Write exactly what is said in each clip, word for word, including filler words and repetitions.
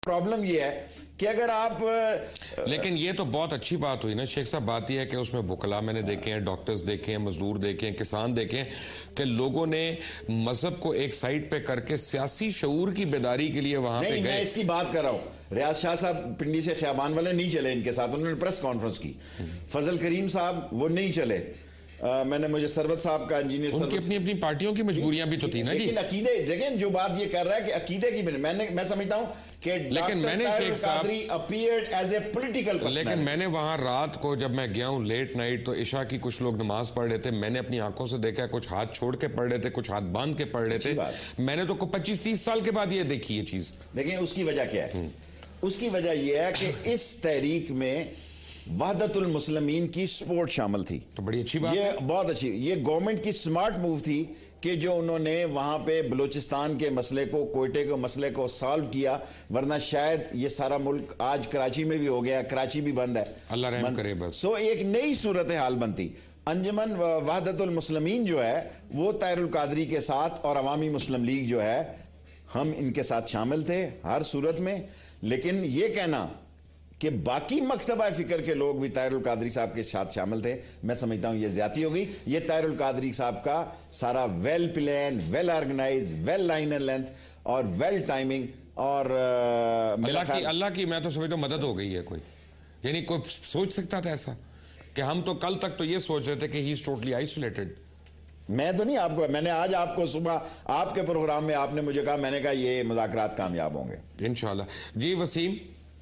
Problem ये है कि अगर आप, लेकिन ये तो बहुत अच्छी बात हुई ना शेख साहब, बात यह है कि उसमें वुकला मैंने देखे हैं, डॉक्टर्स देखे हैं, मजदूर देखे हैं, किसान देखे हैं कि लोगों ने मजहब को एक साइड पे करके सियासी शऊर की बेदारी के लिए वहां पे गए। मैं इसकी बात कर रहा हूं, रियाज शाह साहब पिंडी से ख्याबान वाले नहीं चले इनके साथ, उन्होंने प्रेस कॉन्फ्रेंस की। फजल करीम साहब वो नहीं चले। आ, मैंने मुझे सरवत साहब का इंजीनियर, उनकी अपनी अपनी पार्टियों की मजबूरियां भी तो थी ना जी। लेकिन अकीदे देखें, जो बात ये कर रहा है कि अकीदे की मैंने मैं समझता हूं कि लेकिन मैंने शेख साहब appeared as a political personality. लेकिन मैंने वहां रात को जब मैं गया हूं लेट नाइट, तो इशा की कुछ लोग नमाज पढ़ रहे थे, मैंने अपनी आंखों से देखा, कुछ हाथ छोड़ के पढ़ रहे थे, कुछ हाथ बांध के पढ़ रहे थे। मैंने तो पच्चीस तीस साल के बाद ये देखी ये चीज। देखें उसकी वजह क्या है, उसकी वजह यह है कि इस तहरीक में वहदतुल मुस्लिमीन की सपोर्ट शामिल थी। तो बड़ी अच्छी बात, ये बहुत अच्छी, ये गवर्नमेंट की स्मार्ट मूव थी कि जो उन्होंने वहां पे बलूचिस्तान के मसले को, कोयटे के मसले को सॉल्व किया, वरना शायद ये सारा मुल्क आज कराची में भी हो गया, कराची भी बंद है, अल्लाह रहम करे बस। सो एक नई सूरत हाल बनती। अंजुमन वहदतुल मुस्लिमीन जो है वो ताहिरुल कादरी के साथ और अवामी मुस्लिम लीग जो है, हम इनके साथ शामिल थे हर सूरत में। लेकिन ये कहना कि बाकी मकतबा फिक्र के लोग भी ताहिरुल कादरी साहब के साथ शामिल थे, मैं समझता हूं ये ज्यादती हो गई। ये ताहिरुल कादरी साहब का सारा well plan, well organise, well line and length और वेल टाइमिंग और अल्लाह की अल्लाह की मैं तो समझता हूं मदद हो गई है। कोई यानी कोई सोच सकता था ऐसा कि हम तो कल तक तो ये सोच रहे थे कि ही इज टोटली आइसोलेटेड। मैं तो नहीं, आपको मैंने आज आपको सुबह आपके प्रोग्राम में आपने मुझे कहा, मैंने कहा ये मुज़ाकरात कामयाब होंगे इंशाल्लाह। जी वसीम,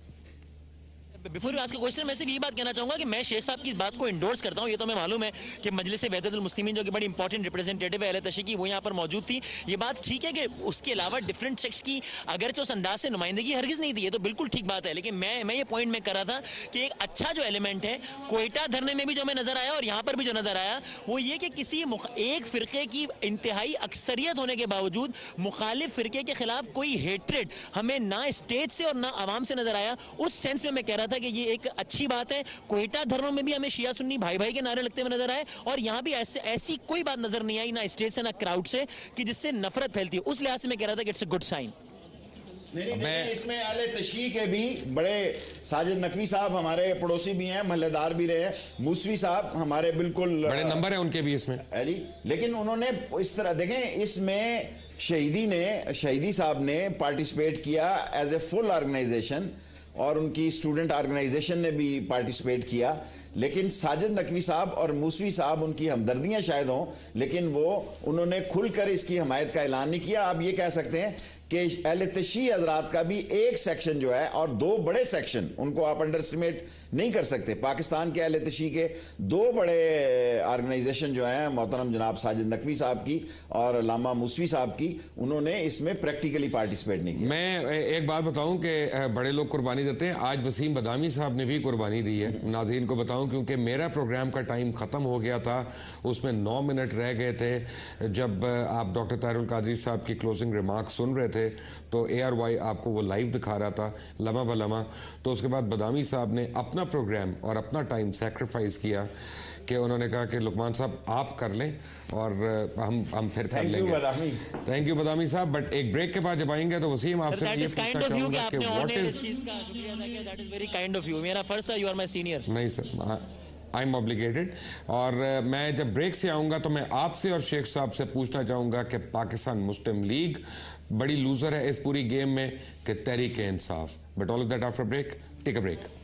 बिफोर आज का क्वेश्चन मैं सिर्फ ये बात कहना चाहूंगा कि मैं शेख साहब की बात को इंडोर्स करता हूं। ये तो मैं मालूम है कि मजलिस वहदतुल मुस्लिमीन जो कि बड़ी इंपॉर्टेंट रिप्रेजेंटेटिव है अहले तशय्युअ की, वो यहाँ पर मौजूद थी। ये बात ठीक है कि उसके अलावा डिफरेंट सेक्ट्स की अगरचे उस अंदाज से नुमाइंदगी हरगिज नहीं थी, ये तो बिल्कुल ठीक बात है। लेकिन मैं मैं ये पॉइंट में कर रहा था कि एक अच्छा जो एलिमेंट है कोयटा धरने में भी जो हमें नजर आया और यहाँ पर भी जो नजर आया, वो ये कि किसी एक फिरके की इंतहाई अक्सरियत होने के बावजूद मुखालिफ फिरके के खिलाफ कोई हेट्रेड हमें ना स्टेट से और ना आवाम से नजर आया। उस सेंस में मैं कह रहा था कि ये एक अच्छी बात है। कोयटा धरनों में भी हमें शिया सुन्नी भाई भाई के नारे लगते हुए नजर आए और यहां भी ऐसे ऐसी कोई बात नजर नहीं आई, ना स्टेज से ना क्राउड से, कि जिससे नफरत फैलती है। उस लिहाज से मैं कह रहा था कि इट्स अ गुड साइन। नहीं नहीं, इसमें अहले तशय्युअ के भी बड़े, साजिद नकवी साहब हमारे पड़ोसी भी हैं, महल्लेदार भी रहे, मूसवी साहब हमारे बिल्कुल बड़े नंबर है उनके भी इसमें जी। लेकिन उन्होंने इस तरह देखें, इसमें शहीदी ने शहीदी साहब ने पार्टिसिपेट किया एज ए फुल ऑर्गेनाइजेशन और उनकी स्टूडेंट ऑर्गेनाइजेशन ने भी पार्टिसिपेट किया। लेकिन साजिद नकवी साहब और मूसवी साहब, उनकी हमदर्दियां शायद हों, लेकिन वो उन्होंने खुलकर इसकी हमायत का ऐलान नहीं किया। आप ये कह सकते हैं कि अहले तशय्युअ हजरात का भी एक सेक्शन जो है और दो बड़े सेक्शन, उनको आप अंडर एस्टिमेट नहीं कर सकते। पाकिस्तान के अहले तशय्युअ के दो बड़े ऑर्गेनाइजेशन जो हैं, मोहतरम जनाब साजिद नकवी साहब की और लामा मूसवी साहब की, उन्होंने इसमें प्रैक्टिकली पार्टिसिपेट नहीं किया। मैं एक बात बताऊं कि बड़े लोग कुर्बानी देते हैं, आज वसीम बदामी साहब ने भी कुर्बानी दी है। नाज़रीन को बताऊं क्योंकि मेरा प्रोग्राम का टाइम ख़त्म हो गया था, उसमें नौ मिनट रह गए थे। जब आप डॉक्टर ताहिरुल कादरी साहब की क्लोजिंग रिमार्क सुन रहे थे तो ए आर वाई आपको वो लाइव दिखा रहा था लम्हा ब लम्हा, तो उसके बाद बदामी साहब ने अपना प्रोग्राम और अपना टाइम सेक्रीफाइस किया कि उन्होंने कहा कि लुकमान साहब आप कर लें और हम हम फिर कर लेंगे। थैंक यू बदामी साहब। बट एक ब्रेक के बाद जब आएंगे तो वसीम आपसे ये पूछना चाहूंगा कि what is, that is very kind of you. मेरा फर्ज था, यू आर माय सीनियर। नहीं सर, आई एम ऑब्लिगेटेड। और uh, मैं जब ब्रेक से आऊंगा तो मैं आपसे और शेख साहब से पूछना चाहूंगा कि पाकिस्तान मुस्लिम लीग बड़ी लूजर है इस पूरी गेम में कि Tehreek Insaf. But all of that after break. Take a break.